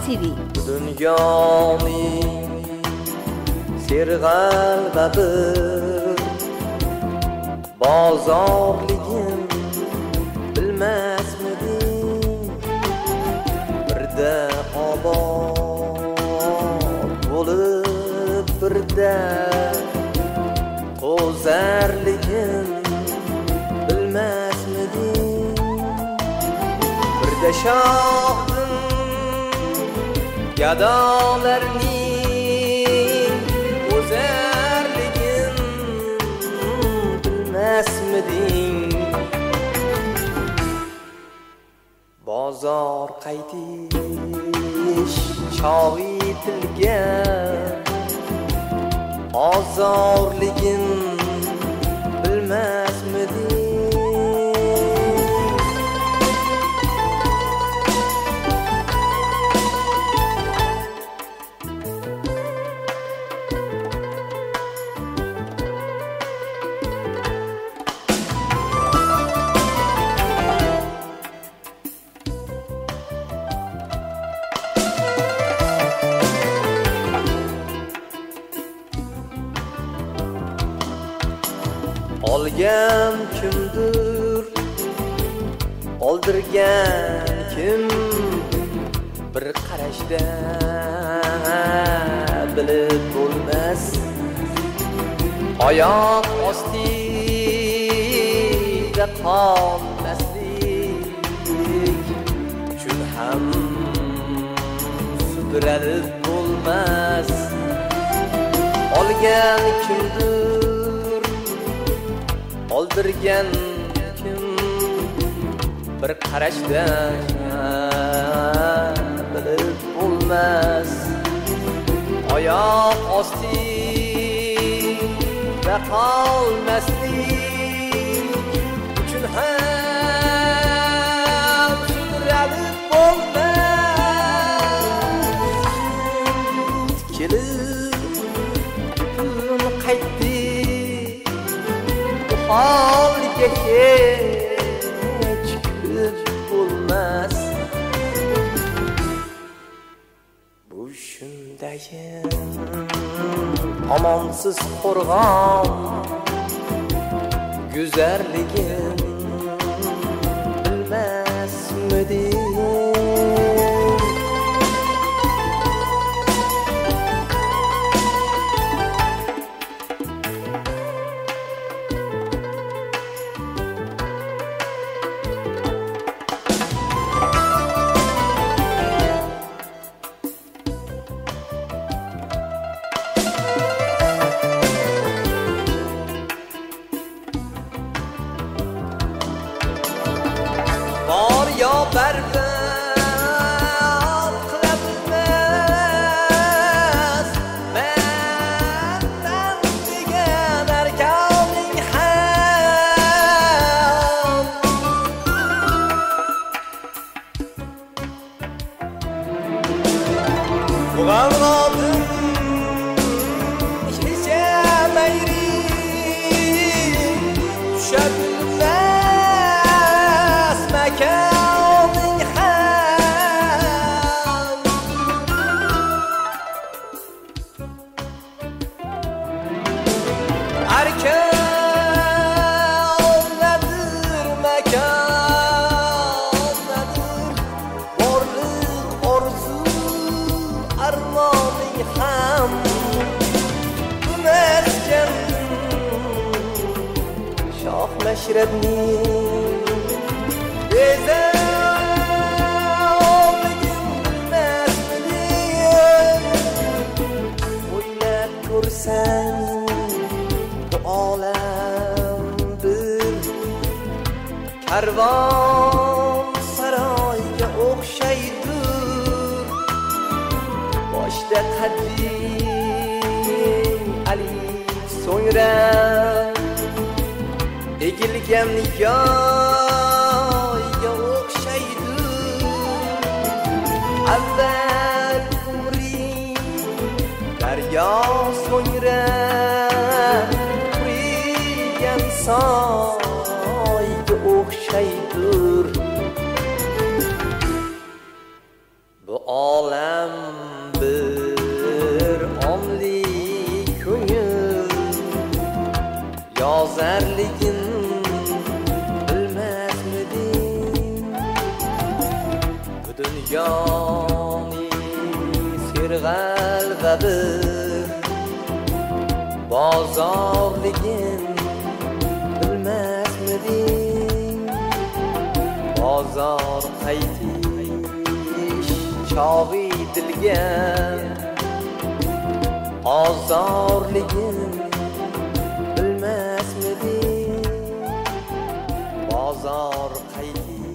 TV. Dunyoning serg'alg'abi bozorligin bilmasmiding? Birda obod bo'lib birda to'zarligin bilmasmiding? Birda shohdim gadolarning o'zarligin bilmasmiding? Bozor qaytish chog'i tilga ozorligin bilmasmiding? Olgan kimdir, oldirgan kim? Bir qarashda bilib bo'lmas. Oyoq ostida qolmaslik uchun ham sudralib bo'lmas. Olgan kimdir, oldirgan kim? Bir qarashda bilib bo'lmas. Oyoq ostida qolmaslik uchun ham sudralib bo'lmas. Kelib qaytdi holga hech ko'z bo'lmas. Bu shundayin omonsiz qo'rg'on go'zarligin bilmasmiding? Barbod qilmas mendan degan arkoning ham. G'amg'otim hechameyri tushabilmas makon. Mashrabning bezovligin bilmasmiding? O'ylab ko'rsang bu olam bir karvon saroyga o'xshaydir. Boshda qadding alif so'ngra egilgan yoyga o'xshaydir. Avval umring daryo so'ngra qurigan soyga o'xshaydir. Bu olam ozarligin bilmasmiding? Bu dunyoning serg'alg'abi bozorligin bilmasmiding? Bozor qaytish chog'i dilga ozorligin bilmasmiding? Bozor qaytish